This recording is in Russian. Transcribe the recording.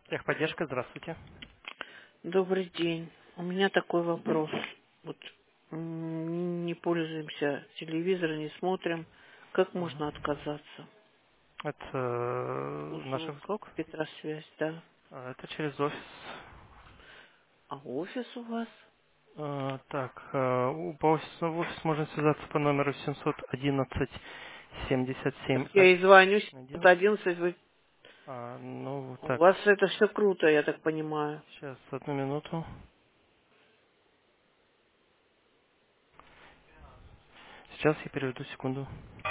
Техподдержка, здравствуйте. Добрый день. У меня такой вопрос. Вот не пользуемся телевизором, не смотрим. Как Мгм. можно отказаться? Это наших Услуг услуг. Петросвязь, да. Это через офис. А офис у вас? Так, по офису, в офис можно связаться по номеру 711 Так 77 я и звоню, 11. 711, Ну, у так, вас это все круто, я так понимаю. сейчас, одну минуту. Сейчас я переведу, секунду.